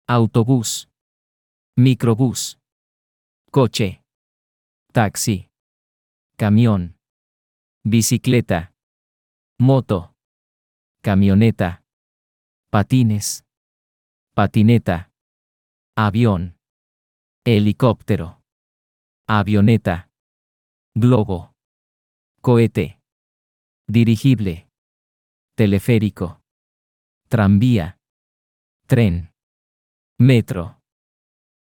autobús, microbús, coche, taxi, camión, bicicleta, moto, camioneta, patines, patineta, avión, helicóptero, avioneta, globo, cohete, dirigible, teleférico, tranvía, tren, metro,